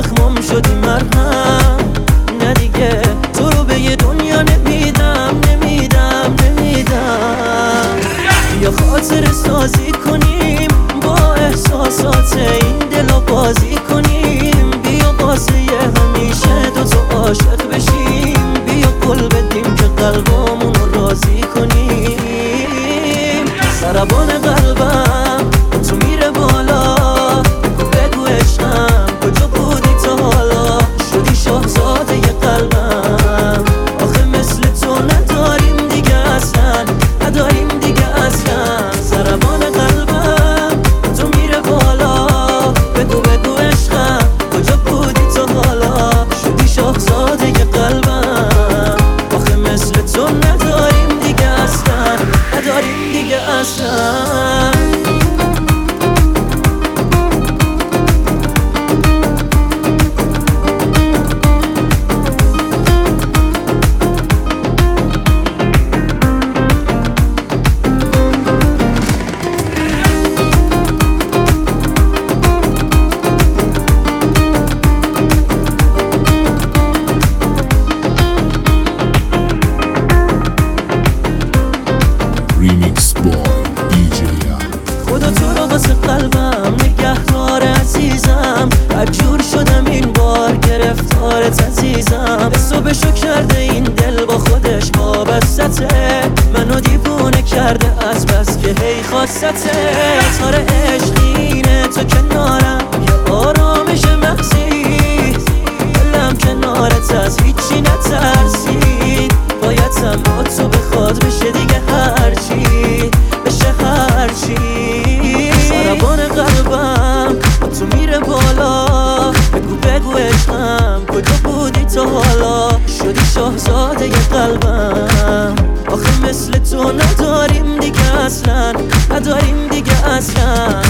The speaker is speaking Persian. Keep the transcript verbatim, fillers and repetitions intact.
زخمام شدی مرهم. نه دیگه تو رو به یه دنیا نمیدم نمیدم نمیدم. یا خاطر سازی کنیم با احساسات این دلو بازی کنیم. بیا واسه همیشه دوتا عاشق بشیم. بیا قول بدیم که قلبامون رو راضی کنیم. سربان قلبم تو میره بالا، بگو عشقم کجا بودی تا حالا؟ شدی شاهزاده ی قلبم. آخه مثل تو نداریم دیگه اصلا، نداریم دیگه اصلا. سربان قلبم تو میره بالا، بگو بگو عشقم کجا بودی تا حالا؟ شدی شاهزاده ی قلبم. آخه مثل تو نداریم دیگه اصلا، نداریم دیگه اصلا. Remix Boy دی جی خدا تو رو واسه قلبم نگهدار عزیزم. بدجور شدم این بار گرفتارت عزیزم. حسابشو شو کرده این دل با خودش وابستته. منو دیوونه کرده از بس که هی خواستته. اظهار عشقینه تو کنارم یه آرامش مغزی. دلم کنارت از هیچی نترسید. بایدم با تو بخواد بشه دیگه هرچی بشه هرچی. سربان قلبم تو میره بالا، بگو بگو عشقم کجا بودی تا حالا؟ شدی شاهزاده ی قلبم. آخه مثل تو نداریم دیگه اصلا، نداریم دیگه اصلا.